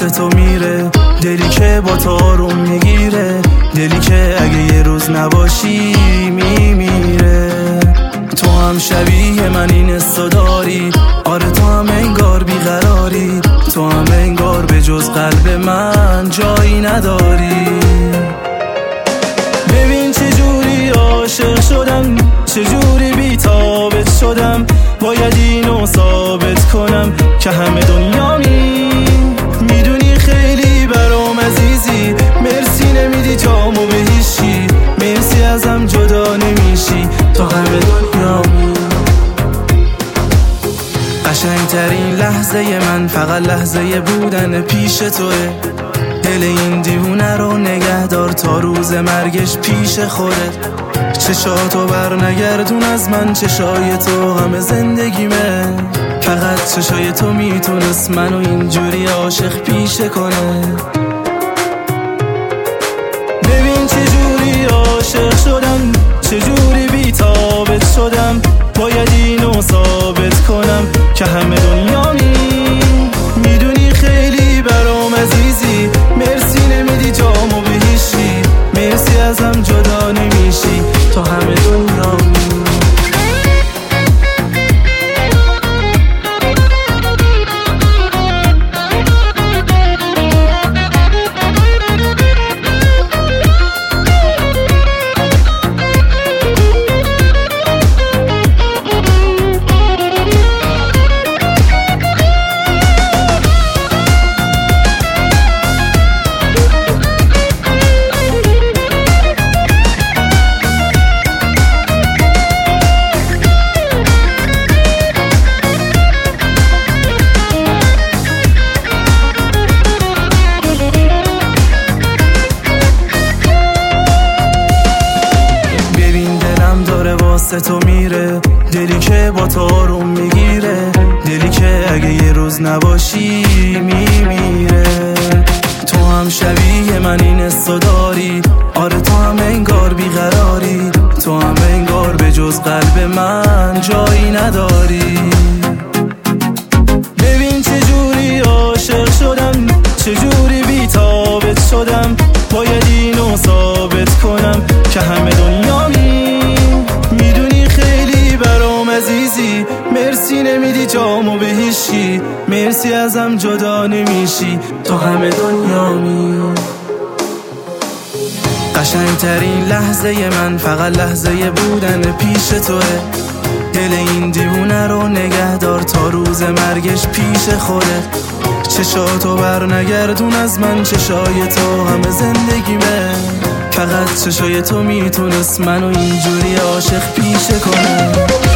واسه تو میره، دلی که با تو آروم میگیره، دلی که اگه یه روز نباشی میمیره. تو هم شبیه من این حسو داری، آره تو هم انگار بیقراری، تو هم انگار به جز قلب من جایی نداری. ببین چجوری عاشق شدم، چجوری بی‌تابت شدم، باید اینو ثابت کنم که همه دنیا میدونی خیلی برام عزیزی، مرسی نمیدی جامو به هیچی، مرسی ازم جدا نمیشی، تو همه دنیا قشنگترین لحظه من فقط لحظه بودن پیش توه، دل این دیوونه رو نگه دار تا روز مرگش پیش خودت. چشاتو بر نگردون از من، چشای تو همه زندگیمه، فقط چشای تو میتونست منو اینجوری عاشق پیشه کنه. ببین چجوری عاشق شدم، چجوری بی‌تابت شدم، باید اینو ثابت کنم که همه دنیا میدونی خیلی برام عزیزی، مرسی نمیدی جامو به هیچی، مرسی ازم جدا نمیشی، تو همه دنیا واسه تو میره، دلی که با تو آروم میگیره، دلی که اگه یه روز نباشی میمیره. تو هم شبیه من این حسو داری، آره تو هم انگار بیقراری، تو هم انگار به جز قلب من جایی نداری. ببین چجوری عاشق شدم، چجوری بی‌تابت شدم، باید اینو ثابت کنم که همه دنیا میدونی خیلی برام عزیزی، مرسی نمیدی جامو به هیچی، مرسی ازم جدا نمیشی، تو همه دنیا قشنگترین لحظه من فقط لحظه بودن پیش توه، دل این دیوونه رو نگه دار تا روز مرگش پیش خودت. چشاتو بر نگردون از من، چشای تو همه زندگیمه، فقط چشای تو میتونست منو اینجوری عاشق پیشه کنه.